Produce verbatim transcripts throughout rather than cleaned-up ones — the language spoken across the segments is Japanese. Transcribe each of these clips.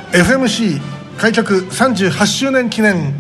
エフエムシー 開局さんじゅうはちしゅうねん記念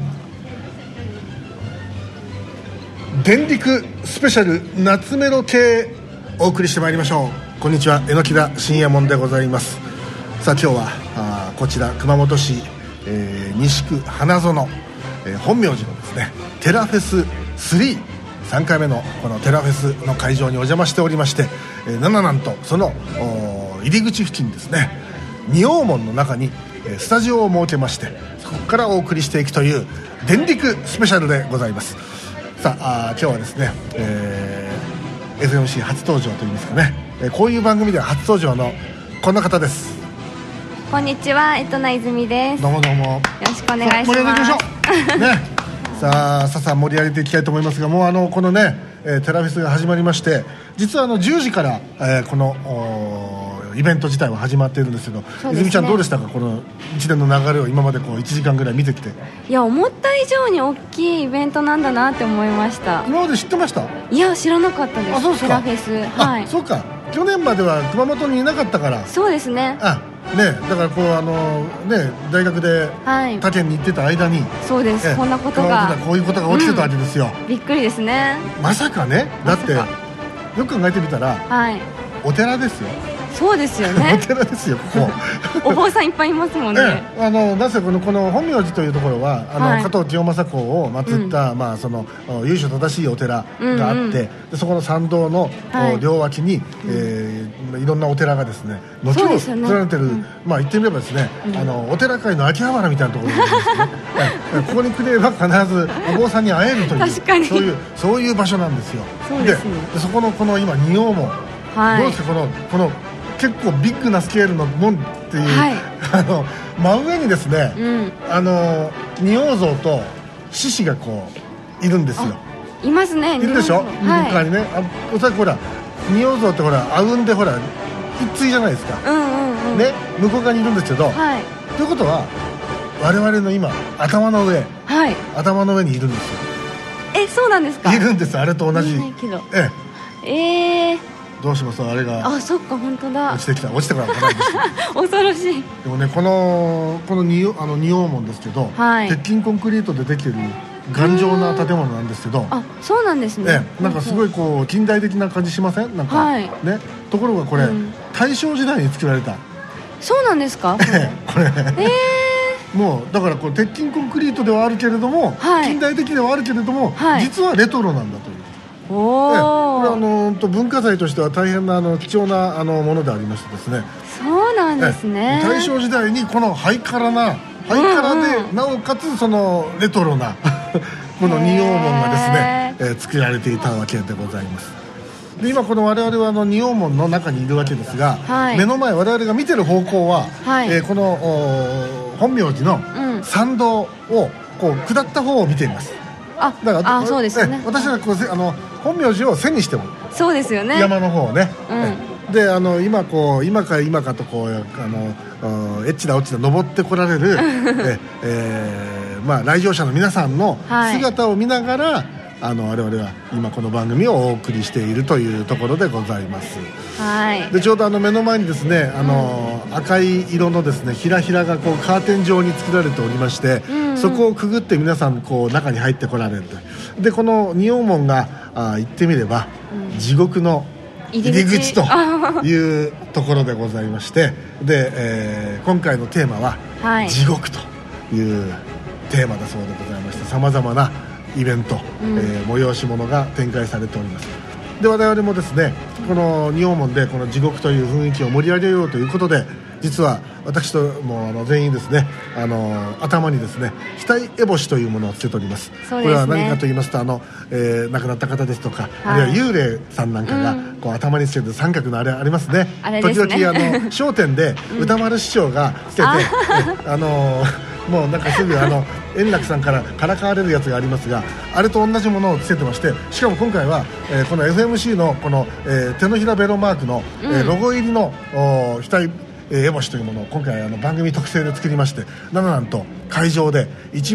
電陸スペシャル夏メロ系お送りしてまいりましょう。こんにちは、榎田信也門でございます。さあ今日はあこちら熊本市、えー、西区花園、えー、本明寺のですねテラフェススリーさんかいめのこのテラフェスの会場にお邪魔しておりまして、えー、なななんとその入り口付近ですね、仁王門の中にスタジオを設けまして、そこからお送りしていくという電陸スペシャルでございます。さあ、あ今日はですね、えー、エフエムシー 初登場といいますかね、えー、こういう番組では初登場のこの方です。 こんにちは、江藤泉です。 どうもどうも、よろしくお願いします。 盛り上げていきましょうね。さあさあさあ盛り上げていきたいと思いますが、もうあのこのね、えー、テラフェスが始まりまして、実はあのじゅうじから、えー、このイベント自体は始まっているんですけど、ね、泉ちゃんどうでしたか、この一連の流れを今までこういちじかんぐらい見てきて。 いや、思った以上に大きいイベントなんだなって思いました。 今まで知ってました？ いや、知らなかったです。 あ、そうですか。 テラフェス、はい、 あ、そうか、去年までは熊本にいなかったから。 そうですね。 あね、だからこうあの、ね、大学で他県に行ってた間に、はい、 そうです、こんなことがこういうことが起きてたわけですよ、 うん、びっくりですね。 まさかね、だってよく考えてみたら、はい、お寺ですよ。 そうですよねお寺ですよ、ここお坊さんいっぱいいますもんね、 ええ、あのなぜこのこの本明寺というところはあの、はい、加藤清正公を祀った、うん、まあ、その由緒正しいお寺があって、うんうん、でそこの参道の、はい、両脇に、えー、いろんなお寺がですね軒を連ねてる、うん、まあ言ってみればですね、うん、あのお寺界の秋葉原みたいなところなんですねここに来れば必ずお坊さんに会えるという確かにそういうそういう場所なんですよ。 そうですね。 でそこのこの今仁王門、はい、どうですか、このこの結構ビッグなスケールの門っていう、はい、あの真上にですね、うん、あの仁王像と獅子がこういるんですよ。 いますね。 いるでしょ、向こう側にね。あ、おそらくほら仁王像ってほらあうんでほら一対じゃないですか、うんうんうん、ね、向こう側にいるんですけど、はい、ということは我々の今頭の上、はい、頭の上にいるんですよ。 え、そうなんですか。 いるんです、あれと同じ。 えええーどうします？あれがあ、そっか、本当だ、 落ちてきた落ちてからないです恐ろしい。 でもね、このこの仁あの仁王門ですけど、はい、鉄筋コンクリートでできてる頑丈な建物なんですけど、 あ、そうなんですね。 えなんかすごいこう近代的な感じしません？なんか、はい、ね、ところがこれ、うん、大正時代に作られた。 そうなんですか。 これ、えー、 もうだからこう鉄筋コンクリートではあるけれども、はい、近代的ではあるけれども、はい、実はレトロなんだという。おこれあの文化財としては大変なあの貴重なあのものでありましてですね。 そうなんですね。 大正時代にこのハイカラなハイカラで、うんうん、なおかつそのレトロなこの仁王門がですね、えー、作られていたわけでございます。で今この我々はあの仁王門の中にいるわけですが、はい、目の前我々が見てる方向は、はい、えー、この本明寺の参道をこう下った方を見ています。 あ、だからあ、そうですよね。 私はこうあの本名寺を背にしてもそうですよね、 山の方をね、うん、であの今こう今か今かとこうあのエッチなオッチな登ってこられるえ、えーまあ、来場者の皆さんの姿を見ながら、はい、あの我々は今この番組をお送りしているというところでございます。はい、でちょうどあの目の前にですねあの、うん、赤い色のですねひらひらがこうカーテン状に作られておりまして、うんうん、そこをくぐって皆さんこう中に入ってこられると。でこの仁王門があ言ってみれば、うん、地獄の入り口というところでございましてで、えー、今回のテーマは、はい、地獄というテーマだそうでございまして、さまざまなイベント、うん、えー、催し物が展開されております。で我々もですねこの仁王門でこの地獄という雰囲気を盛り上げようということで、実は私ともあの全員ですねあの頭にですね額烏帽子というものをつけております。 そうですね、 これは何かと言いますとあの、えー、亡くなった方ですとか、はい、あるいは幽霊さんなんかが、うん、こう頭につけて三角のあれありますね。 あれですね、 時々あの笑点で歌丸師匠がつけて、うん、あ, あのもうなんかすぐあの円楽さんからからかわれるやつがありますが、あれと同じものをつけてまして、しかも今回は、えー、この エフエムシー のこの、えー、手のひらベロマークの、うん、えー、ロゴ入りの額烏帽子というものを今回あの番組特製で作りまして、なななんと会場でいちまい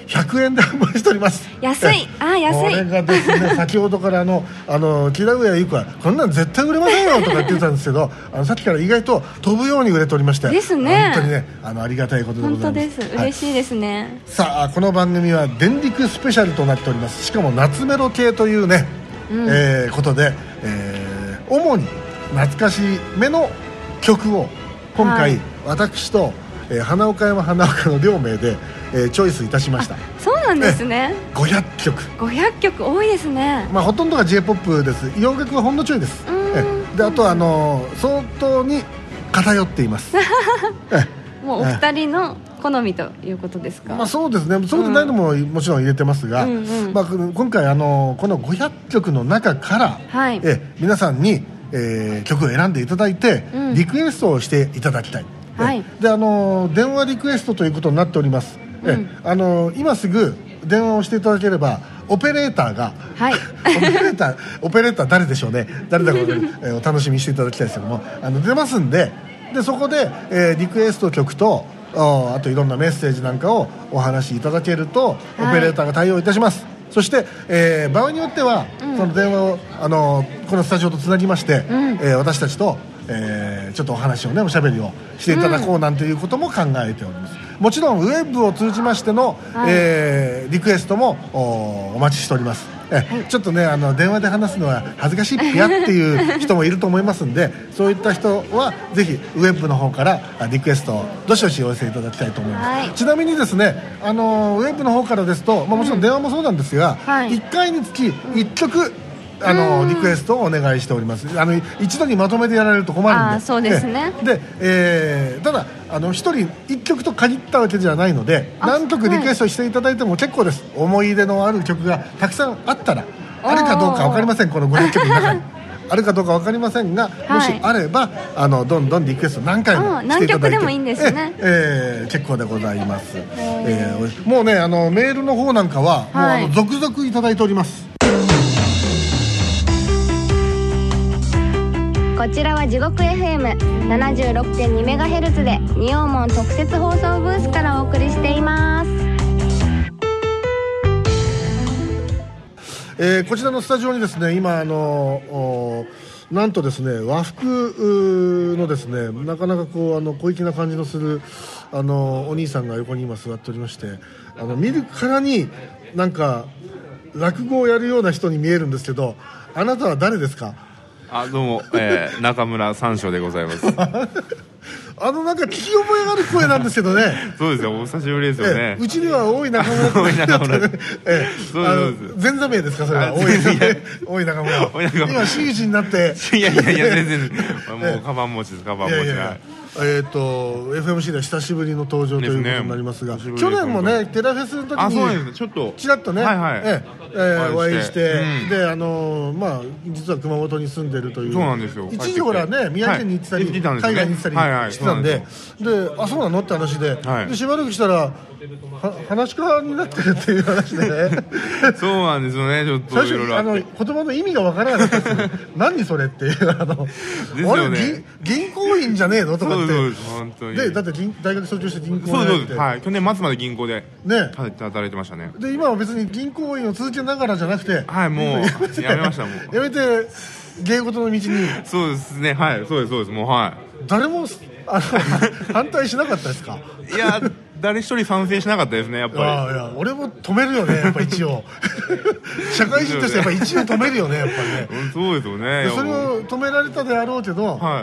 ひゃくえんで販売しております。 安い。あ安い。 これがですね先ほどからあのあの木田上優子はこんなん絶対売れませんよとか言ってたんですけどあのさっきから意外と飛ぶように売れておりましてですね、 本当にねあのありがたいことでございます。 本当です、はい、嬉しいですね。 さあこの番組は電力スペシャルとなっております。しかも夏メロ系というね、うんえー、ことで、えー、主に懐かしめの曲を今回、はい、私と、えー、花岡山花岡の両名で、えー、チョイスいたしました。 そうなんですね。 ごひゃっきょくごひゃっきょく多いですね。 まあ、ほとんどが J-ポップ です。洋楽はほんのちょいです。えであとはあのー、相当に偏っていますもうお二人の好みということですか。 まあ、そうですね。そうでないのももちろん入れてますが、うんうんまあ、今回あのこのごひゃっきょくの中から、はい、え皆さんに、えー、曲を選んでいただいて、うん、リクエストをしていただきたい、はい、であの電話リクエストということになっております、うん、えあの今すぐ電話をしていただければオペレーターが、はい、オペレーターオペレーター誰でしょうね、誰だか分かる、えー、お楽しみにしていただきたいですけども、あの出ますんで、でそこで、えー、リクエスト曲とあといろんなメッセージなんかをお話しいただけると、はい、オペレーターが対応いたします。そして、えー、場合によっては、うん、その電話をあのこのスタジオとつなぎまして、うんえー、私たちと、えー、ちょっとお話をねおしゃべりをしていただこうなんていうことも考えております、うん、もちろんウェブを通じましての、はいえー、リクエストも お, お待ちしております。え、はい、ちょっとねあの電話で話すのは恥ずかしいっぴやっていう人もいると思いますんでそういった人はぜひウェブの方からリクエストをどしどしお寄せいただきたいと思います、はい、ちなみにですねあのウェブの方からですと、まあ、もちろん電話もそうなんですが、うんはい、いっかいにつきいっきょくあのリクエストをお願いしております。あの一度にまとめてやられると困るんで。 あそうですね。 で、えー、ただあの一人一曲と限ったわけじゃないので何曲リクエストしていただいても結構です、はい、思い出のある曲がたくさんあったらあるかどうか分かりません。このごじゅっきょくの中にあるかどうか分かりませんが、もしあれば、はい、あのどんどんリクエスト何回もしていただいて、何曲でもいいんですね。 ええー、結構でございます、えー、もうねあのメールの方なんかは、はい、もうあの続々いただいております。 こちらは地獄 エフエムななじゅうろくてんにメガヘルツ で仁王門特設放送ブースからお送りしています。 えー、こちらのスタジオにですね今あのなんとですね和服のですねなかなかこうあの小粋な感じのするあのお兄さんが横に今座っておりまして、あの見るからになんか落語をやるような人に見えるんですけど、あなたは誰ですか？ あどうも、えー、中村三章でございますあのなんか聞き覚えがある声なんですけどねそうですよ、お久しぶりですよね、 えー、うちには大井中村大井中村、 えー、そうです前座名ですかそれは。大井中村大井中村今真打になっていやいやいや全然もうカバン持ちですカバン持ち。いやいやいやえー、と エフエムシー では久しぶりの登場ということになりますが、ね、去年もねテラフェスの時にあそうです、ね、ちょっとちらっとね、はいはいええー、お会いして、うん、であのー、まあ実は熊本に住んでるという。 そうなんですよ。 一時ほらね宮城県に行ってたり、はいね、海外に行ってたりしてたんで、はいはい、であそうなのって話で、はい、でしばらくしたら話し家になってるっていう話でねそうなんですよね。ちょっと最初あの言葉の意味がわからなかったです何それっていうあのですよ、ね、あれ銀行員じゃねえのとかって。そうです本当に。でだって大学卒業して銀行でそうです、はい、去年末まで銀行で、ね、働いてましたね。 で今は別に銀行員を続けながらじゃなくて、 はいもうやめましたもうやめて芸事の道に。 そうですね、はいそうですそうですもうはい。 誰もあの反対しなかったですか？ いや誰一人賛成しなかったですねやっぱり。 あいや俺も止めるよねやっぱ一応社会人としてやっぱ一応止めるよねやっぱりねそうですよね。 それを止められたであろうけど、はい、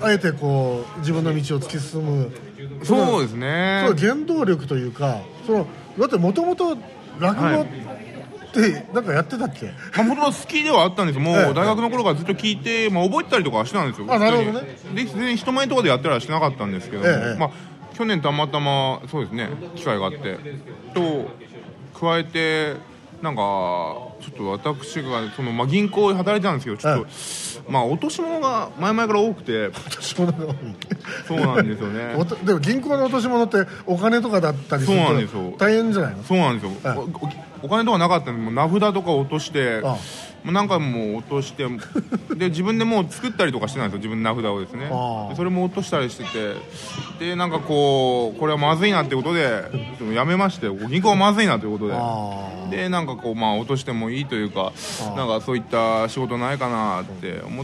あえてこう自分の道を突き進むそうですね。 その原動力というかそのだってもともと落語、はいってなんかやってたっけ？ まあ、もともと好きではあったんですよ。もう大学の頃からずっと聞いて、まあ、覚えてたりとかはしてたんですよ。 あなるほどね。 で全然人前とかでやったりはしなかったんですけども、ええまあ、去年たまたまそうですね機会があってと加えてなんかちょっと私がその、まあ、銀行で働いてたんですけどちょっと、ええまあ、落とし物が前々から多くて。 落とし物が多いそうなんですよねでも銀行の落とし物ってお金とかだったりすると大変じゃないの？ そうなんですよ、はい、お, お金とかなかったんで名札とか落としてもう何回も落としてで自分でもう作ったりとかしてないんですよ、自分の名札をですね。でそれも落としたりしてて、でなんかこうこれはまずいなってことでやめまして、銀行はまずいなということで、でなんかこうまあ落としてもいいというか、なんかそういった仕事ないかなって思って、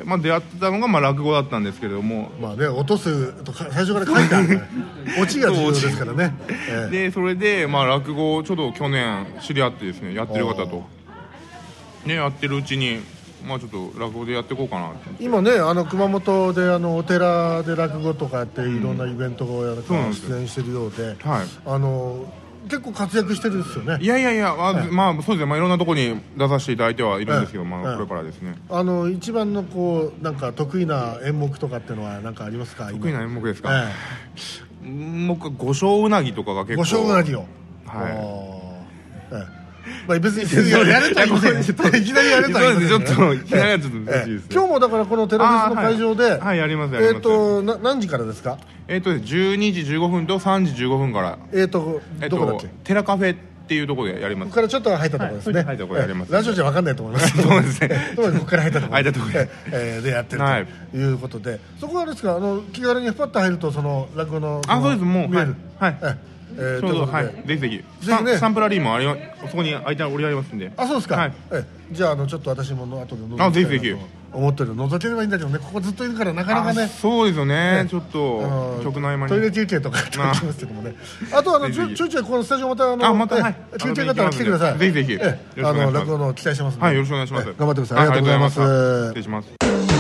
まあ、出会ってたのがまあ落語だったんですけれども、 まあね、落とすとか最初から書いてあるからオチが重要ですからね。ええ、 でそれでまあ落語をちょっと去年知り合ってですね、やってる方とね、やってるうちにまあちょっと落語でやっていこうかなって。 今ね、あの熊本であのお寺で落語とかやっていろんなイベントをやるから出演してるようで、 はい、 あの結構活躍してるんですよね。 いやいやいや、まあ、はい、まあそうですね、まあ、いろんなところに出させていただいてはいるんですけど、はい、まあ、これからですね。 あの一番のこうなんか得意な演目とかっていうのは何かありますか？ 得意な演目ですか？ええ、僕五所うなぎとかが結構。 五所うなぎを、はい、ええ、まあ、別にやるとは言いませんね。いきなりやるとは言いませんね。 ちょっといきなりはちょっと難しいですね。 今日もだからこのテラフェスの会場で、 はい、はい、やりますやります。 えっとな何時からですか？ えっとじゅうにじじゅうごふんとさんじじゅうごふんから。 えっとどこだっけ？ テラカフェっていうところでやります。 ここからちょっと入ったところですね。 はい、入ったところやります。 ラジオじゃ分かんないと思います。 そうですね。 ここから入ったところ。 入ったところで、 えー、でやってるということで、そこはですか、あの気軽にパッと入るとその落語のあ、そうです、もう見える。 はい。 えー、 ちょうど、はい、ぜひぜひぜひね、スタンプラリーもありそこに空いておりありますんで。 あ、そうですか。 はい、 えじゃあ、あのちょっと私もの後で覗きたいなと思ってる。覗ければいいんだけどね、ここずっといるからなかなかね。 そうですよね、ちょっと曲の合間にトイレ休憩とかって言いますけどもね。あとあのちょいちょいこのスタジオまたあのあまた、はい、 休憩があったら来てください。 ぜひぜひ、 えあの落語の期待してます。 はい、よろしくお願いします。 頑張ってください。ありがとうございます。 失礼します。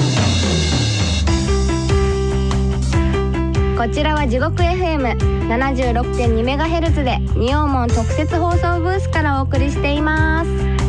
こちらは地獄 エフエムななじゅうろくてんにメガヘルツ で仁王門特設放送ブースからお送りしています。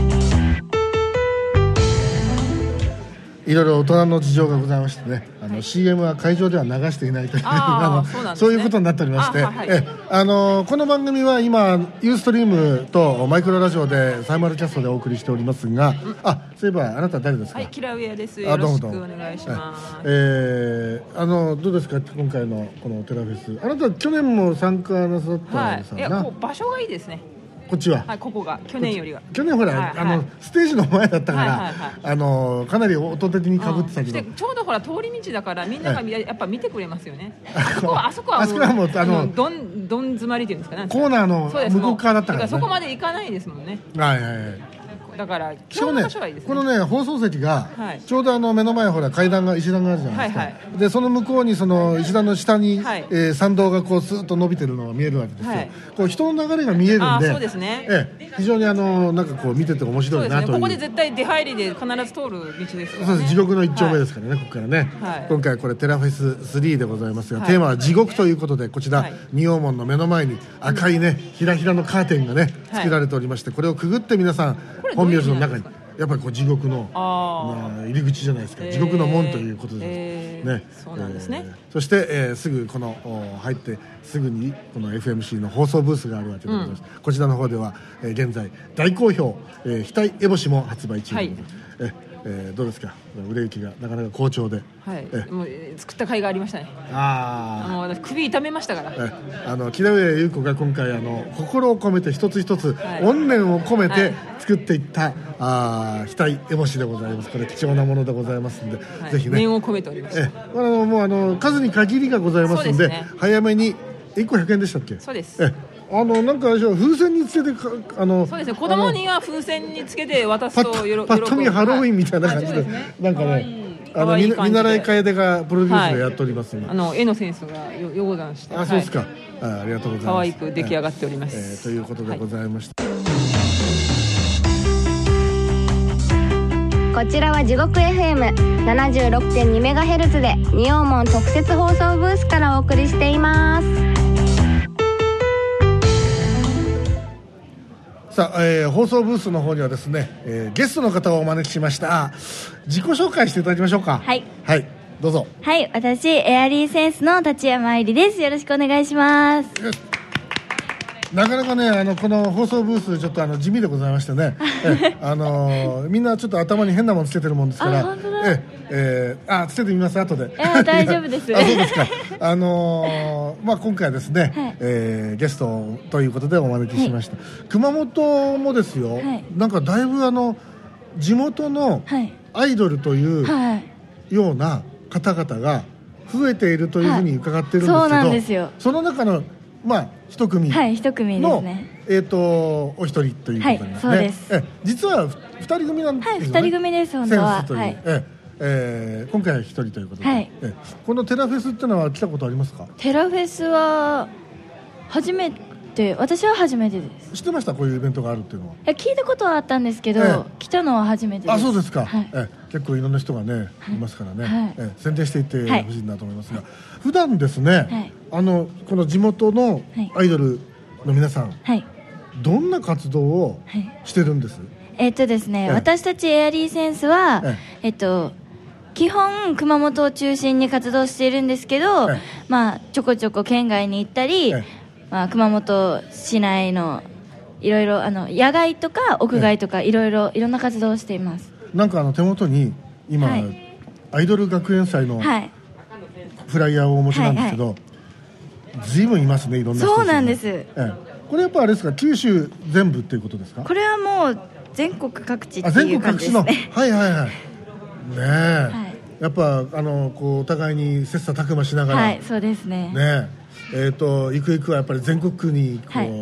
いろいろ大人の事情がございましてね、あの シーエム は会場では流していないというあの そうなんですね、そういうことになっておりまして、あ、はい、えあのこの番組は今ユーストリームとマイクロラジオでサイマルキャストでお送りしておりますが、うん、あ、そういえばあなた誰ですか？ はい、キラウエアです。よろしくお願いします。 えー、あのどうですか今回のこのテラフェス、あなた去年も参加なさったんですか？はい、いや、 こう場所がいいですね。 こっちは、 はい、ここが去年よりは去年ほら、はい、あの、はい、ステージの前だったから、はいはいはい、あのかなり音的にかぶってたけど、 うん、ちょうどほら通り道だからみんながやっぱ見てくれますよね。あそこはあそこはもうあのどんどん詰まりっていうんですかね、 コーナーの向こう側だったから、ね、 そこまで行かないですもんね。 はいはいはい。 だからしかもね、このね放送席が、はい、ちょうどあの目の前ほら階段が石段があるじゃないですか、はいはい、でその向こうにその石段の下に、はい、えー、参道がこうスーッと伸びてるのが見えるわけですよ、はい、こう人の流れが見えるんで、 そうですね、 えー、非常にあのなんかこう見てて面白いなという、 ね、ここで絶対出入りで必ず通る道ですよね。 そうです、地獄の一丁目ですからね、はい、ここからね、はい、今回これテラフェススリーでございますが、はい、テーマは地獄ということで、こちら、はい、仁王門の目の前に赤いねひらひらのカーテンがね作られておりまして、これをくぐって皆さん本名字の中にやっぱりこう地獄の、まあ、入り口じゃないですか、えー、地獄の門ということで、 えーね、そうなんですね、 えー、そして、えー、すぐこの入ってすぐにこの エフエムシー の放送ブースがあるわけでございます、うん、こちらの方では、えー、現在大好評、えー、額烏帽子も発売中でございます、はい、ええー、どうですか、売れ行きがなかなか好調で、 はい、えもう作った甲斐がありましたね。 ああの私首痛めましたから、 えあの木田上優子が今回あの心を込めて一つ一つ、はい、怨念を込めて作っていった、はい、あ額烏帽子でございます。これ貴重なものでございますので、はい、ぜひね念を込めておりました。えあのもうあの数に限りがございますので、ね、早めにいっこひゃくえんでしたっけ？ そうです。 えあのなんか風船につけてあのそうですね、子供には風船につけて渡すと喜ぶ。 パッと見ハロウィンみたいな感じで、ね、なんかねあの見習い楓がプロデュースでやっておりますので、 はい、あの絵のセンスがよよござんして、 あ、そうですか、はい、あ, ありがとうございます。 可愛く出来上がっております、 えー、ということでございました、 はい、こちらは地獄 エフエムななじゅうろくてんにメガヘルツ で仁王門特設放送ブースからお送りしています。 さあ、えー、放送ブースの方にはですね、えー、ゲストの方をお招きしました。自己紹介していただきましょうか。 はい、 はい、どうぞ。 はい、私エアリーセンスの立山愛理です。よろしくお願いします。 なかなかね、あのこの放送ブースちょっとあの地味でございましてねえ、あのー、みんなちょっと頭に変なものつけてるもんですから、 あ、本当だ。 ええー、あ、つけてみます後で。 いや大丈夫ですあ、そうですか。あのー、まあ今回ですね、はい、えー、ゲストということでお招きしました、はい、熊本もですよ、はい、なんかだいぶあの地元のアイドルというような方々が増えているというふうに伺ってるんですけど、はい、そうなんですよ。その中のまあ一組の、 はい一組ですね。 えっ、ー、とお一人ということになりますね。はい、そうです。え実は二人組なんですよね。 はい二人組です本当は。センスという、はい、 ええー、今回は一人ということで、はい、えこのテラフェスってのは来たことありますか？ テラフェスは初めて、私は初めてです。 知ってましたこういうイベントがあるっていうのは？いや聞いたことはあったんですけど、えー、来たのは初めてです。 あそうですか、はい、え結構いろんな人がね、はい、いますからね、はい、え宣伝していってほしいなと思いますが、はい、普段ですね、はい、あのこの地元のアイドルの皆さん、はい、どんな活動をしてるんです？はい、 えー、っとですね、えー、私たちエアリーセンスは、えー、えっと基本熊本を中心に活動しているんですけど、ええまあ、ちょこちょこ県外に行ったり、ええまあ、熊本市内のいろいろあの野外とか屋外とかいろいろいろんな活動をしています。 なんかあの手元に今、はい、アイドル学園祭のフライヤーをお持ちなんですけど、はいはい、随分いますねいろんな人、ね、 そうなんです、ええ、これやっぱあれですか九州全部っていうことですか？ これはもう全国各地っていう感じですね。全国各地のはいはいはいねえ、はい、やっぱあのこうお互いに切磋琢磨しながら、 はいそうですね。 ねえー、とゆくゆくはやっぱり全国区にこう、はい、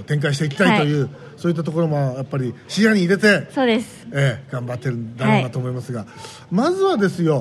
展開していきたいという、はい、そういったところもやっぱり視野に入れてそうです、 えー、頑張ってるんだろうなと思いますが、はい、まずはですよ、はい、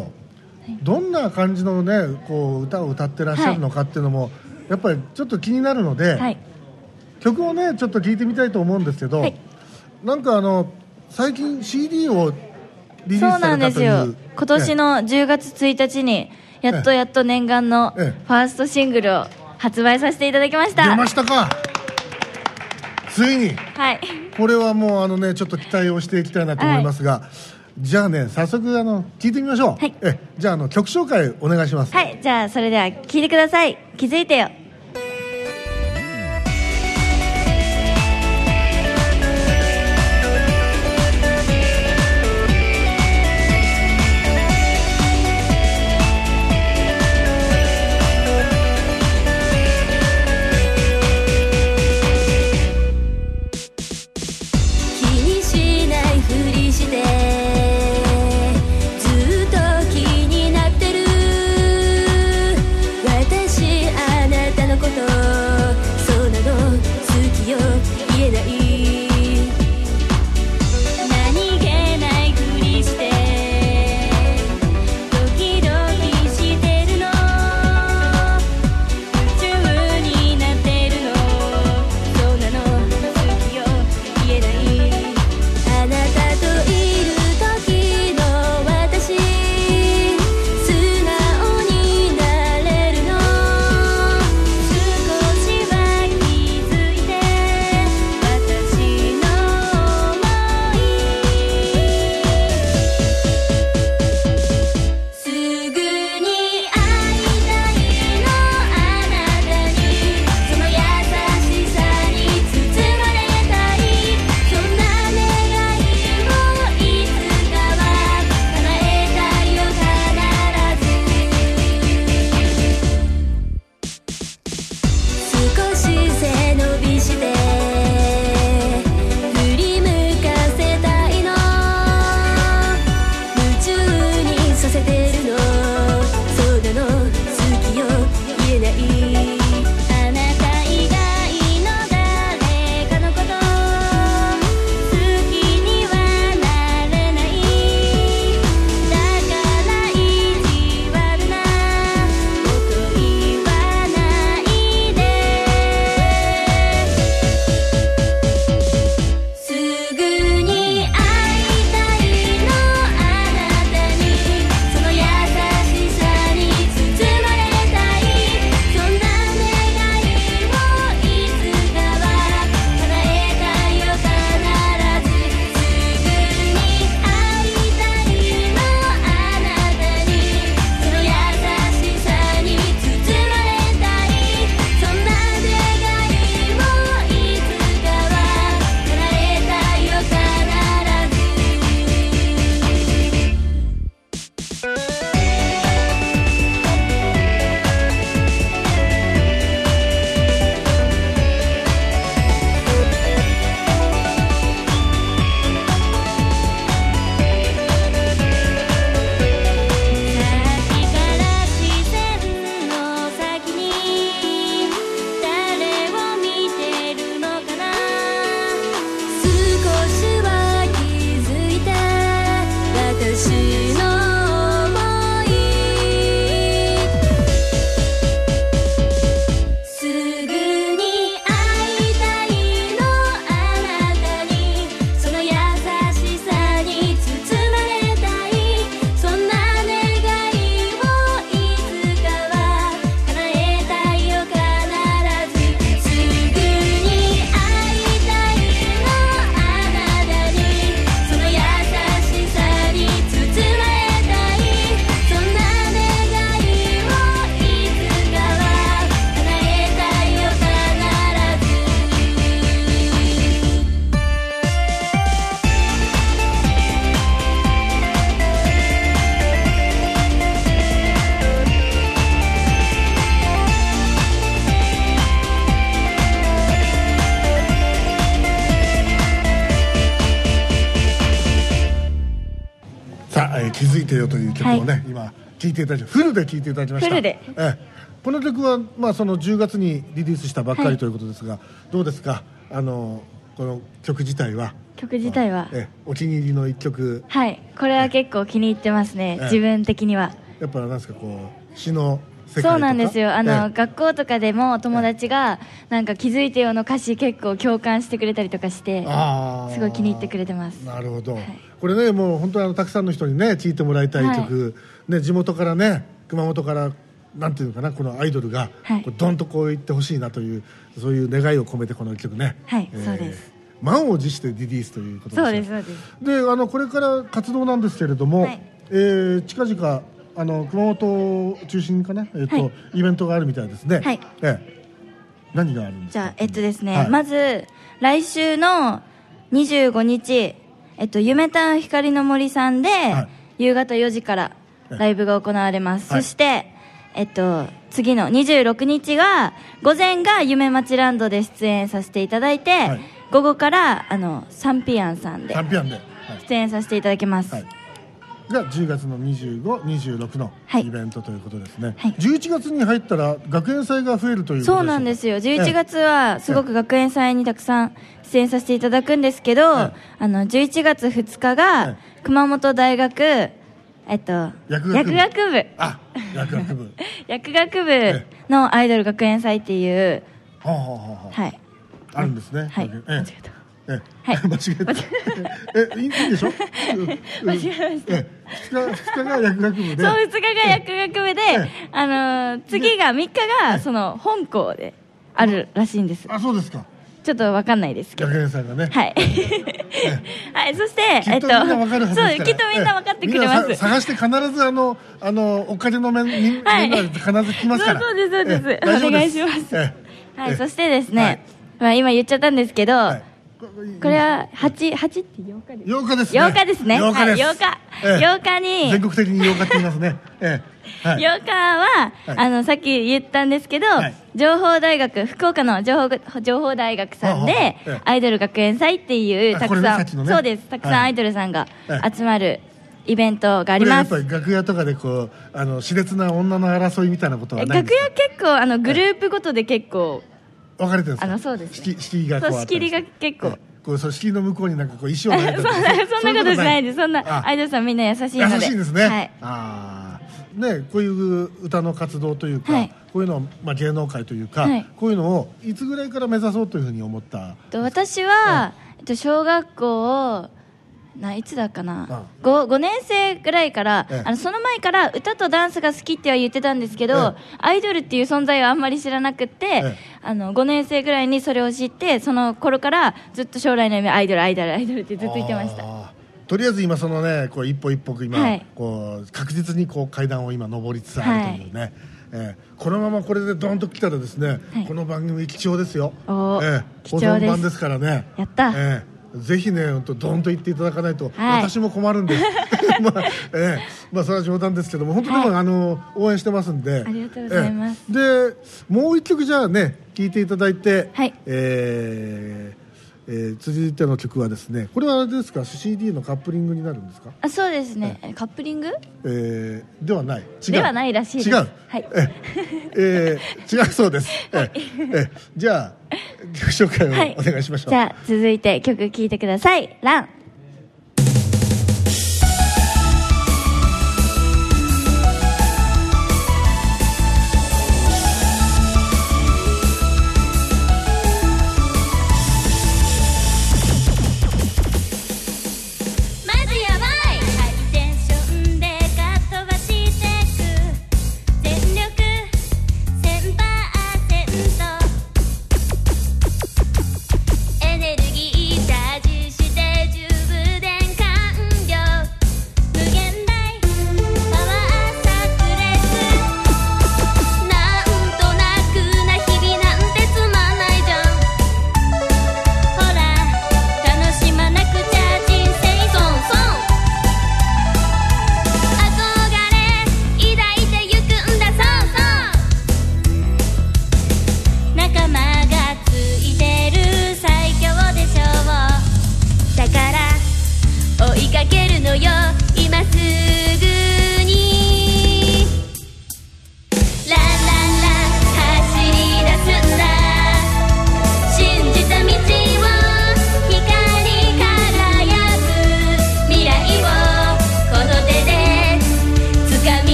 どんな感じのねこう歌を歌ってらっしゃるのかっていうのも、はい、やっぱりちょっと気になるので、はい、曲をねちょっと聴いてみたいと思うんですけど、はい、なんかあの最近 シーディー をリリースされたという。 そうなんですよ。今年のじゅうがつついたちにやっとやっと念願のファーストシングルを発売させていただきました。 出ましたかついに。 はい、 これはもうあのねちょっと期待をしていきたいなと思いますが、はい、じゃあね早速あの聞いてみましょう。はい、えじゃああの曲紹介お願いします。 はい、じゃあそれでは聴いてください。気づいてよ。 ずっと気になってる私あなた気づいてよという曲をね、はい、今聴いていただきフルで聴いていただきました。 フルで、 えこの曲は、まあ、そのじゅうがつにリリースしたばっかりということですが、はい、どうですか、あのこの曲自体は曲自体はえお気に入りの一曲。 はい、これは結構気に入ってますね、自分的には。 やっぱなんですか、こう詩の世界とか。 そうなんですよ、あの学校とかでも友達がなんか気づいてよの歌詞結構共感してくれたりとかして、すごい気に入ってくれてます。 なるほど、はい、これね、もう本当にあのたくさんの人にね聴いてもらいたい曲、はい、ね、地元からね、熊本からなんていうのかな、このアイドルが、はい、こうドンとこう言ってほしいなという、そういう願いを込めてこの曲ね、 はい、えー、そうです。 満を持してリリースということです。 そうです、そうです。 で、あのこれから活動なんですけれども、はい、えー、近々あの熊本を中心かな、えーとはい、イベントがあるみたいですね。はい、えー、何があるんですか。 じゃあ、えっとですね、はい、まず来週のにじゅうごにち、えっと、夢タウン光の森さんで、はい、夕方よじからライブが行われます。はい、そしてえっと、次のにじゅうろくにちは午前が夢町ランドで出演させていただいて、はい、午後からあのサンピアンさんで出演させていただきます。はい、 がじゅうがつのにじゅうご、にじゅうろくのイベントということですね。はい、じゅういちがつに入ったら学園祭が増えるということですか。そうなんですよ。じゅういちがつはすごく学園祭にたくさん出演させていただくんですけど、あのじゅういちがつふつかが熊本大学、えっと、薬学部、薬学部あ薬学部薬学部のアイドル学園祭っていう、 はあはあはあ、はい、あるんですね。 はい、間違えた。 ええ、はい、間違えた。え、いいんでしょ。 間違えました。 え、ふつか、ふつかが薬学部で。 そう、ふつかが薬学部で、あのー、次がみっかがその本校であるらしいんです。 あ、そうですか。 ちょっとわかんないですけど。 学園祭がね。 はい。はい、そして、 えっと、きっとみんなわかるはずですから。 そう、きっとみんなわかってくれます。 探して必ずあの、あの、お金の面に、はい、必ず来ますから。 そうです、そうです。お願いします。はい、そしてですね、まあ今言っちゃったんですけど、これははち、はちってようかです。 ようかですね。 ようかですね。 ようかです。 ようか。ようかに。 全国的にようかって言いますね。 ようかは、あの、さっき言ったんですけど、情報大学、福岡の情報、情報大学さんで、アイドル学園祭っていう、たくさん、そうです、たくさんアイドルさんが集まるイベントがあります。 やっぱり楽屋とかでこう、あの、熾烈な女の争いみたいなことはないんですか。 楽屋結構、あの、グループごとで結構、 分かれてるんですか。 あの、そうです。 仕切りがこう。 仕切りが結構。 こう、仕切りの向こうになんかこう、石を投げたり。 そんなことしないです。そんな、アイドルさんみんな優しいので。 優しいんですね。 はい。 ああ。ね、こういう歌の活動というか、こういうのを、まあ、芸能界というか、こういうのをいつぐらいから目指そうというふうに思った。 私は、えっと、小学校を、ないつだかな、ご, ごねん生ぐらいから、ええ、あのその前から歌とダンスが好きっては言ってたんですけど、ええ、アイドルっていう存在はあんまり知らなくって、ええ、あのごねん生ぐらいにそれを知って、その頃からずっと将来の夢アイドルアイドルアイドルってずっと言ってました。 とりあえず今そのね、こう一歩一歩今、はい、こう確実にこう階段を今上りつつあるというね、はい、えー、このままこれでドンと来たらですね、はい、この番組貴重ですよ。 お、えー、 貴重です。保存版ですからね。 やった。 えーぜひね、ドンと言っていただかないと、はい、私も困るんです。まあ、ええ、まあ、それは冗談ですけども、本当にでも、はい、あの、応援してますんで。 ありがとうございます。 ええ、で、もう一曲じゃあね、聴いていただいて、 はい、 えーえー、続いての曲はですね、これはあれですか、シーディー のカップリングになるんですか。 あ、そうですね、えカップリング、 えー、ではない、違う、 ではないらしいです。 違う、はい、ええー、違うそうです。ええ、じゃあ曲紹介をお願いしましょう。 はい、じゃあ続いて曲聴いてください。ラン。 エネルギーチャージして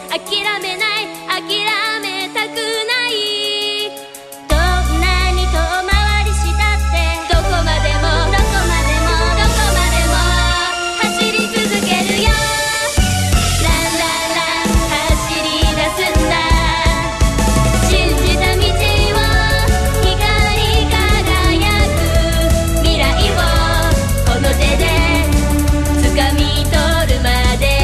諦めない諦めたくないどんなに遠回りしたってどこまでもどこまでもどこまでも走り続けるよランランラン走り出すんだ信じた道を光り輝く未来をこの手で掴み取るまで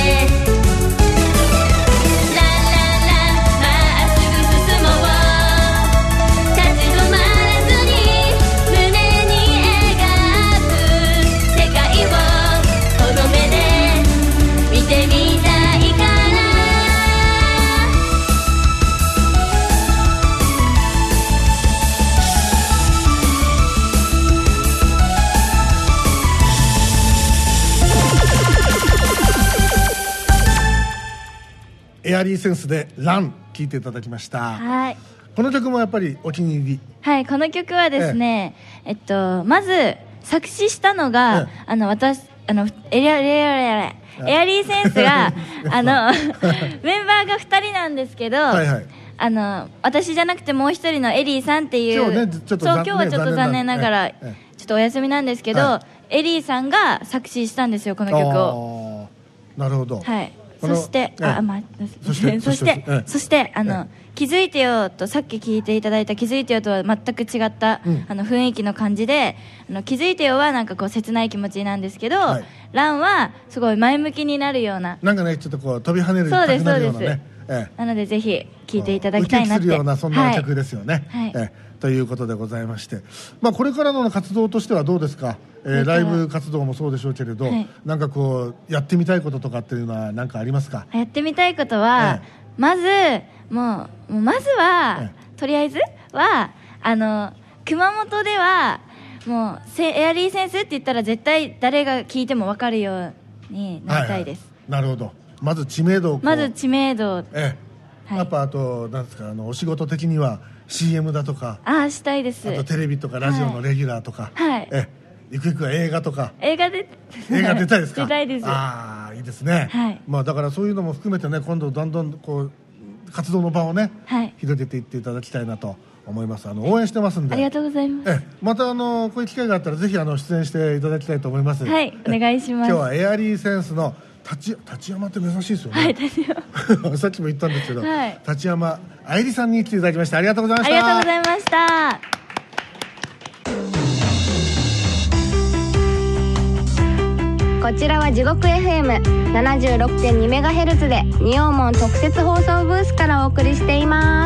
エアリーセンスでラン聴いていただきました。 はい。 この曲もやっぱりお気に入り。 はい、この曲はですね、ええっとまず作詞したのが、ええ、あの私あのエリアエアエアリーセンスがあのメンバーがふたりなんですけど、はいはい、あの私じゃなくてもう一人のエリーさんっていう、今日ねちょっとそう今日はちょっと残念ながら、ええ、ちょっとお休みなんですけど、はい、エリーさんが作詞したんですよこの曲を。 なるほど。 はい。そして、ええ、あ、まあ、そして、そして、ええ、そして、あの、ええ、気づいてよと、さっき聞いていただいた気づいてよとは全く違った、うん、あの、雰囲気の感じで、あの、気づいてよはなんかこう、切ない気持ちなんですけど、はい、ランは、すごい前向きになるような。 なんかね、ちょっとこう、飛び跳ねるような、ね。そうです、そうです。 ええ、なので、ぜひ、聞いていただきたいなって。 ウキウキするような、そんな曲ですよね。はい。ええということでございまして、まあ、これからの活動としてはどうですか、えー、ライブ活動もそうでしょうけれど、はい、なんかこうやってみたいこととかっていうのは何かありますか？ やってみたいことは、ええ、まずもうまずは、ええ、とりあえずはあの熊本ではもうエアリーセンスって言ったら絶対誰が聞いても分かるようになりたいです、 はいはい、なるほど。まず知名度をまず知名度、 ええ、はい、やっぱあとなんですか、あのお仕事的にはシーエム だとか、 ああしたいです。 あとテレビとかラジオのレギュラーとか、 はい、 えゆくゆくは映画とか、 映画で映画出たいですか？ 出たいです。 ああいいですね、はい、まあ、だからそういうのも含めてね、今度どんどんこう活動の場をね、はい、広げていっていただきたいなと思います。あの応援してますんで。 ありがとうございます。 えまたあのこういう機会があったらぜひあの出演していただきたいと思います。 はい、お願いします。 今日はエアリーセンスの立立山って珍しいですよね。 はい、立山さっきも言ったんですけど、はい、立山愛理さんに来ていただきましてありがとうございました。 ありがとうございました。 こちらは地獄 エフエムななじゅうろくてんにメガヘルツ で仁王門特設放送ブースからお送りしています。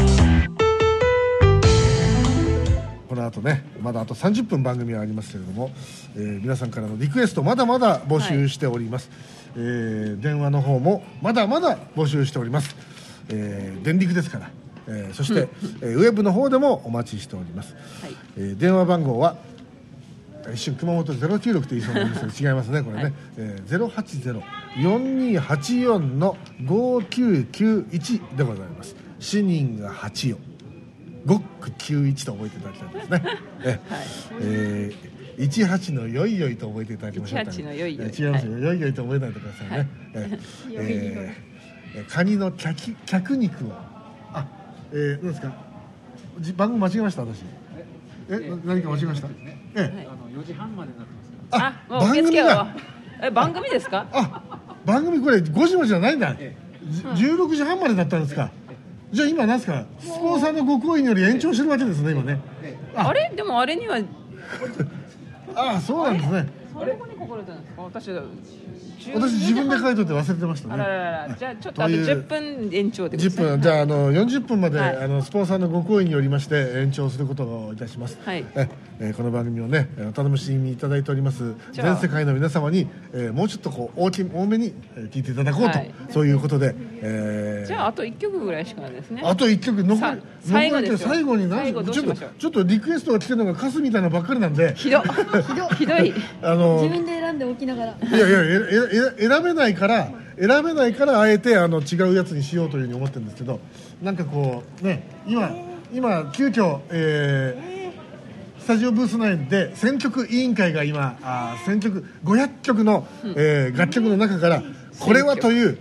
この後ね、まだあとさんじゅっぷん番組はありますけれども、えー、皆さんからのリクエストまだまだ募集しております、はい、えー、電話の方もまだまだ募集しております、えー、電力ですから、えー、そして、えー、ウェブの方でもお待ちしております、はい、えー、電話番号は一瞬熊本ゼロきゅうろくって言いそうなんですけど違いますねこれね、はい、えー、ゼロはちゼロ よんにはちよん のごきゅうきゅういちでございます。死人がはちよごくきゅういちと覚えていただきたいですね。え、はい、えー、いちはちのよいよいと覚えていただきましょう。いちはちのよいよい、違いますよ、はい、よいよいと覚えないでくださいね。はい、えーえー、カニの脚脚肉をあ、えー、どうですか、番組間違えました私。え、何か間違えました。ええ、はい、あのよじはんまでになってます。あ、番組だ。 え、番組ですか？ あ、番組これごじまでじゃないんだ。ええ、じゅうろくじはんまでだったんですか。じゃあ今なんですか、スポンサーのご好意により延長してるわけですね今ね。 あ, あれでもあれにはああ、そうなんですね。 あれどこに書かれてるんですか？私私自分で書いといて忘れてましたね。 あららら、じゃあちょっとあとじゅっぷん延長で、ね、 じゅっぷん、じゃあ、あのよんじゅっぷんまで、はい、あのスポンサーのご好意によりまして延長することをいたします、はい、ええー、この番組をねお楽しみいただいております全世界の皆様に、えー、もうちょっとこう大き多めに聞いていただこうと、はい、そういうことで、えー、 じゃああといっきょくぐらいしかないですね。 あといっきょく残り最後ですよ。 最後に何ちょっとちょっとリクエストが来てるのがカスみたいなばっかりなんでひどひどいあの自分で選んでおきながらいやいやええ選べないから選べないからあえてあの違うやつにしようというふうに思ってるんですけど、なんかこうね今今急遽、えー、スタジオブース内で選曲委員会が今あ選曲ごひゃっきょくの、うん、えー、楽曲の中からこれはという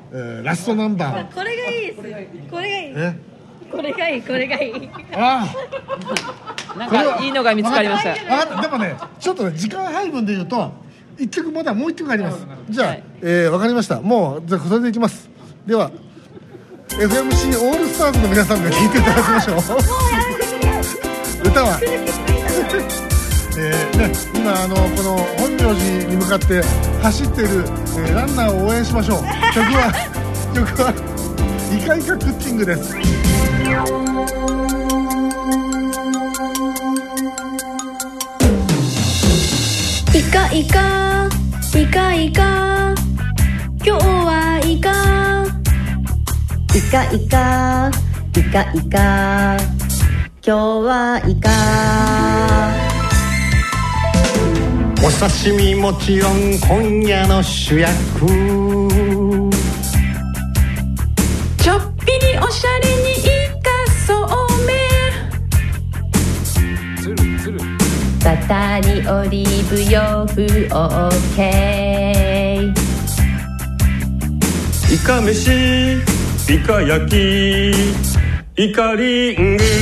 えー、ラストナンバー。 これがいいです。これがいい。 えこれがいい、これがいい。 ああ、なんかいいのが見つかりました。 あ、でもね、ちょっとね、時間配分で言うといっきょくまだもういっきょくあります。じゃあ、はい、えー、わかりました。もうじゃあそれでいきます。では エフエムシー オールスターズの皆さんで聴いていただきましょう。歌はえーね、今あのこの本名寺に向かって走っている、えー、ランナーを応援しましょう。曲は曲はイカイカクッキングです。 イカイカイカイカ今日はイカイカイカイカイカ今日はイカお刺身もちろん今夜の主役ちょっぴりおしゃれにイカそうめバターにオリーブヨーグオーケーイカ飯イカ焼きイカリング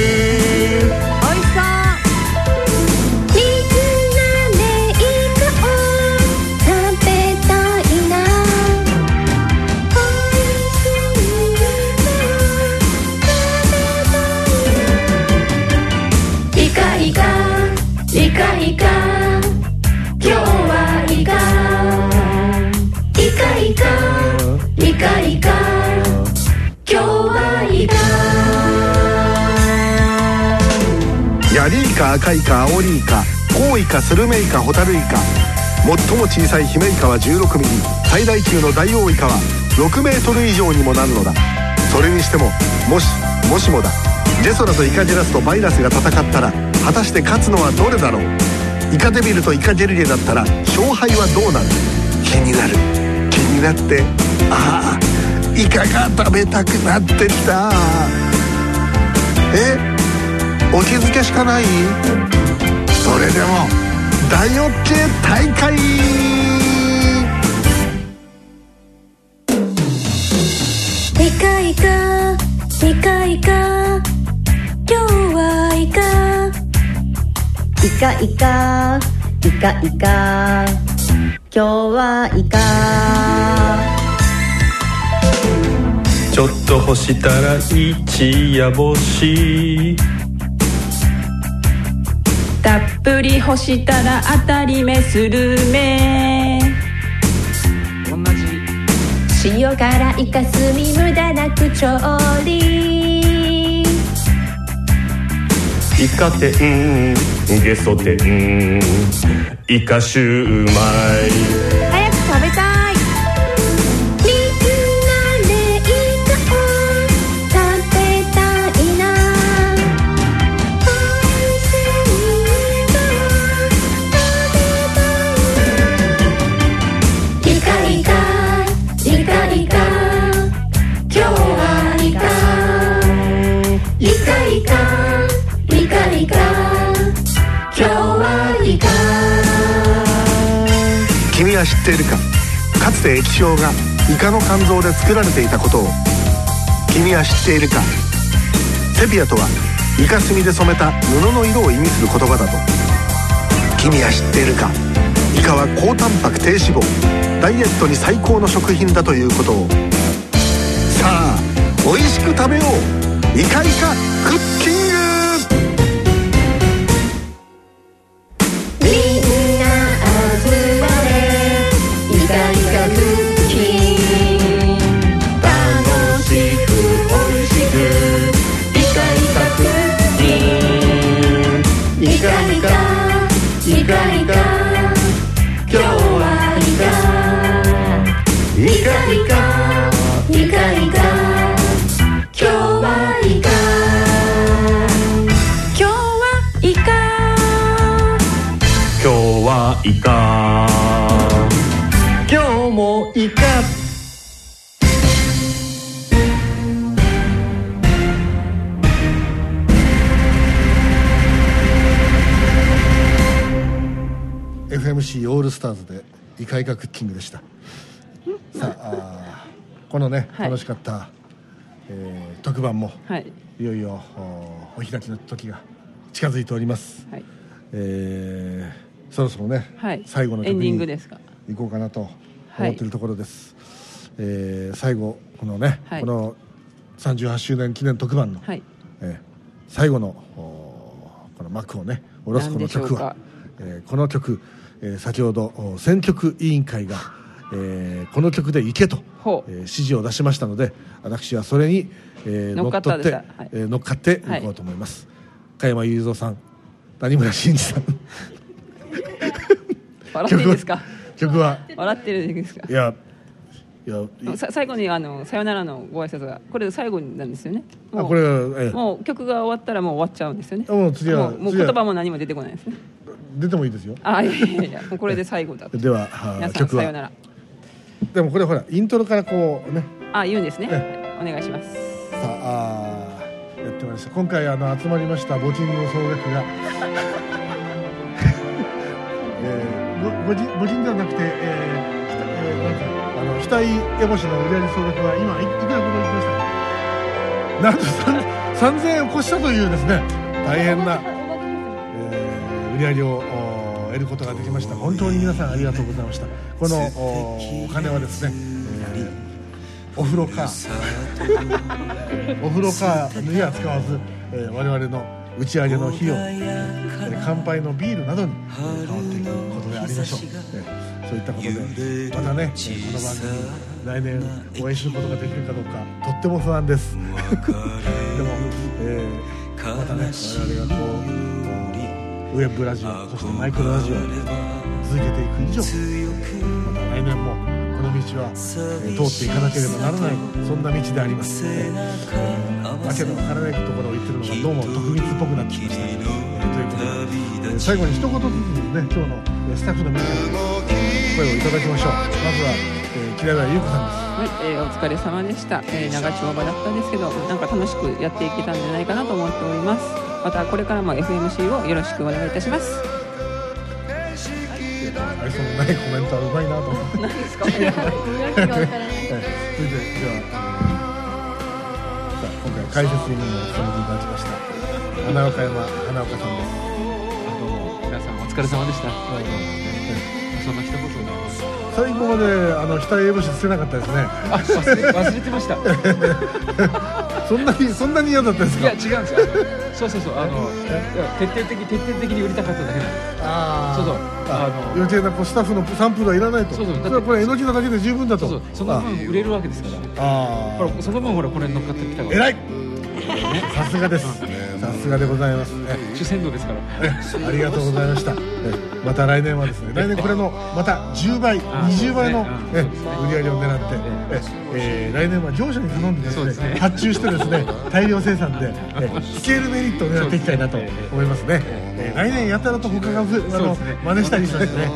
イカイカ今日はイカイカイカイカイカ今日はイカヤリイカ赤イカアオリイカコウイカスルメイカホタルイカ最も小さいヒメイカはじゅうろくミリ最大級のダイオウイカはろくメートル以上にもなるのだ。それにしてももしもしもだジェソラとイカジェラスとバイラスが戦ったら果たして勝つのはどれだろう。イカデビルとイカジェルゲだったら勝敗はどうなる。気になる気になってああイカが食べたくなってきた。えお気づけしかない。それでも大オッケー大会イカイカイカイカ今日はイカイカイカイカイカ今日はイカちょっと干したら一夜干したっぷり干したら当たり目スルメ同じ塩辛イカスミ無駄なく調理イカ天ゲソ天イカシューマイ早く食べたい。みんなでイカを食べたいな。おいしいイカを食べたい。イカイカイカイカ今日はイカイカイカイカイカ今日はイカ。 君は知っているか。かつて液晶がイカの肝臓で作られていたことを。君は知っているか。セピアとはイカ墨で染めた布の色を意味する言葉だと。君は知っているか。イカは高タンパク低脂肪ダイエットに最高の食品だということを。さあ美味しく食べようイカイカクッキング。 イカイカ今日はイカイカイカイカイカ今日はイカ今日はイカ今日はイカ今日もイカ。 エフエムシー オールスターズでイカイカクッキングでした。さあ、 このね、 はい、 楽しかった、えー、特番も、 はい、 いよいよ お, お開きの時が近づいております、はい、えー、そろそろね、はい、最後の曲に行こうかなと思っているところです、はい、えー、最後このね、はい、このさんじゅうはちしゅうねん記念特番の、はい、えー、最後のこの幕をね下ろすこの曲は、えー、この曲、えー、先ほど選曲委員会が、えー、この曲で行けと、えー、指示を出しましたので、私はそれに、えー、乗っ取って、はい、えー、乗っかっていこうと思います、はい、加山雄三さん、谷村新司さん笑っていいですか？ 曲は笑ってるんですか？ いやいや最後にあのさよならのご挨拶がこれで最後なんですよね。もうあこれが、ええ、 もう曲が終わったらもう終わっちゃうんですよね。 もう次はもう、もう言葉も何も出てこないですね。 出てもいいですよ。 あ、いやいやいや、もうこれで最後だ。 では皆さんさよなら。 でもこれほらイントロからこうね。 あ、言うんですね。お願いします。 さあ、あやってまいりました。今回あの集まりました募金の総額が、えー、ご募金ではなくて、えーえー、なんかあの額烏帽子の売り上げ総額は今 い, いくら届きましたか？なんとさんぜんえんを超したというですね、大変な、えー、売り上げを得ることができました。本当に皆さんありがとうございました。この お, お金はですね、えー、お風呂カーお風呂カーには使わず、えー、我々の打ち上げの費用、えー、乾杯のビールなどに変わっていくことでありましょう、えー、そういったことでまたね、えー、この番組来年お会いすることができるかどうかとっても不安ですでも、えー、またね我々がこうウェブラジオそしてマイクロラジオを続けていく以上また来年もこの道は、えー、通っていかなければならないそんな道であります、えー、わけのわからないところを言ってるのがどうも徳光っぽくなってきました、えー、ということで、えー、最後に一言ずつね今日の、えー、スタッフの皆さんに声をいただきましょう。まずは、えー、木田優子さんです。 はい、えー、お疲れ様でした、えー、長丁場だったんですけどなんか楽しくやっていけたんじゃないかなと思っております。またこれからも エフエムシー をよろしくお願いいたします。 愛想のないコメントはうまいなと思って何ですかそれででは、さあ今回解説員にも務めていただきました花岡山花岡さんです。 どうも皆さんお疲れ様でした。そんな一言で最後まであの額烏帽子つけなかったですね。 あ、忘れ、忘れてましたそんなにそんなに嫌だったですか？ いや違うんですよ。そうそうそうあの徹底的徹底的に売りたかっただけなんです。ああそうそうあの余計なこうスタッフのサンプルはいらないと。そうそうそれはこれえのきなだけで十分だと。 そうそうその分売れるわけですから。ああほらその分ほらこれに乗っかってきたから。 偉い。さすがです。さすがでございます。 主戦度ですから。 ありがとうございました。また来年はですね、来年これのまたじゅうばい、にじゅうばいの売り上げを狙って、えー、来年は業者に頼んでですね、発注してですね、大量生産でスケールメリットを狙っていきたいなと思いますね。えー、来年やたらと他があの真似したりしてですね。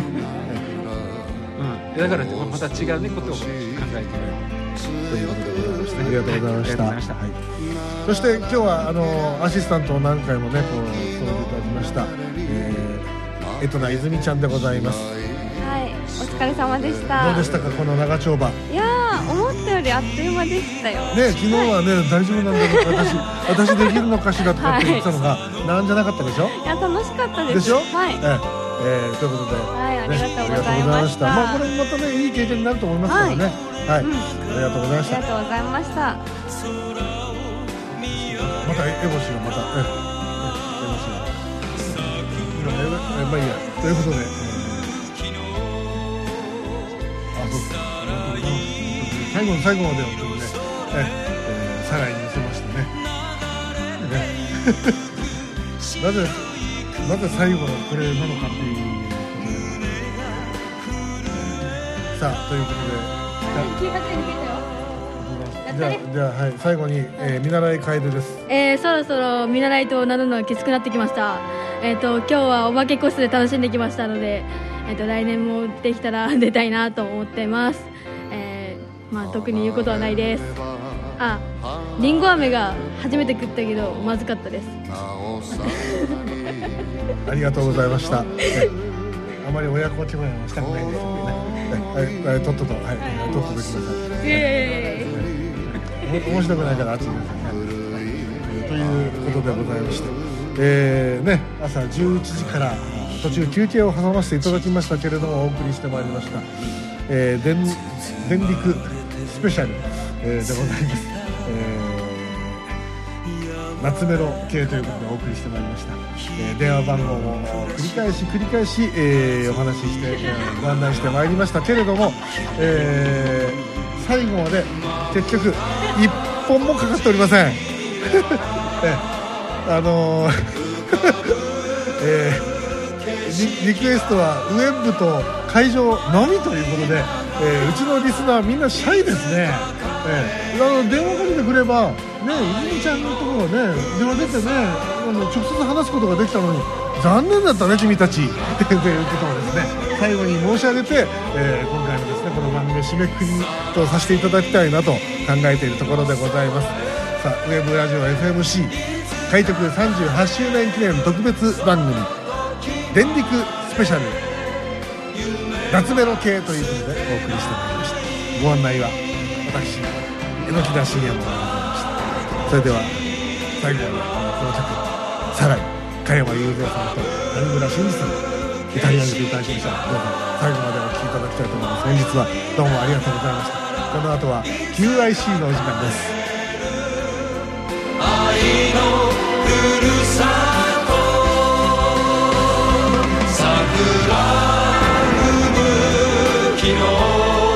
うん、だからまた違うねことを考えてということでございました。ありがとうございました。はい、そして今日はあのアシスタントを何回もねこう務めていただきました。えー、江藤泉ちゃんでございます。 はい、お疲れ様でした。 どうでしたかこの長丁場。 いやー思ったよりあっという間でしたよ。 ね昨日はね、はい、大丈夫なんだろう私私できるのかしらとかって言ってたのが、はい、なんじゃなかったでしょ。 いや楽しかったです。 でしょ。 はい。 えーえー、ということで、 はい、ありがとうございました。 まあこれまたねいい経験になると思いますからね。はい、はいうん、ありがとうございました。 ありがとうございました。 またエボシがまたえエボシが今えまあいいやということで、えー、あそう最後の最後までをね、ええー、さらに見せましたね。ねなぜなぜ最後のこれなのかっていうことで、さあということで。 きゅうひゃくえん抜けたよ。 じゃあ、じゃあ、はい、最後に、えー、見習い楓です。 えー、そろそろ見習いとなるのがきつくなってきました。えっ、ー、と今日はおまけコースで楽しんできましたので、えっ、ー、と来年もできたら出たいなと思ってます。えー、まあ特に言うことはないです。あ、りんご飴が初めて食ったけどまずかったです。 ありがとうございました。あまり親子違いはしたくないですけどね。 はい、とっとと、はい、とっとと来ました。 いやいやいやいや。 面白くないからあっちにください。ということでございまして、えーね、朝じゅういちじから途中休憩を挟ませていただきましたけれどもお送りしてまいりました、えー、電電力スペシャル、えー、でございます、えー、夏メロ系ということでお送りしてまいりました、えー、電話番号も繰り返し繰り返し、えー、お話しして、えー、ご案内してまいりましたけれども、えー、最後まで結局いっぽんもかかっておりませんえあのーえー、リ, リクエストはウェブと会場のみということで、えー、うちのリスナーみんなシャイですね、えー、あの電話かけてくればね、泉ちゃんのところね電話出てねあの直接話すことができたのに残念だったね君たちということをですね最後に申し上げて、えー、今回のですねこの番組を締めくくりとさせていただきたいなと考えているところでございます。さあウェブラジオ エフエムシー 開局さんじゅうはちしゅうねん記念特別番組電力スペシャル夏メロ系ということでお送りしてまいりました。ご案内は私榎田信也もございました。それでは最後にこの曲さらに加山雄三さんと谷村新司さんイタリアンでいただきました。どうぞ最後までお聴きいただきたいと思います。本日はどうもありがとうございました。この後は キューアイシー のお時間です。愛のふるさと桜吹雪の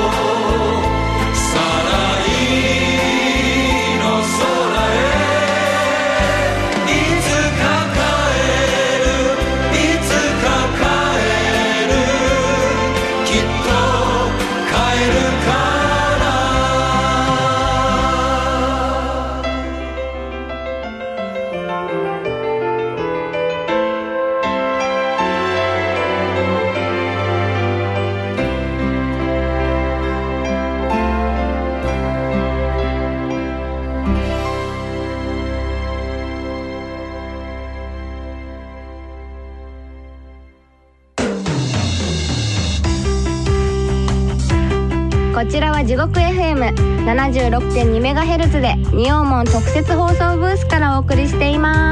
こちらは地獄 エフエムななじゅうろくてんにメガヘルツ で仁王門特設放送ブースからお送りしています。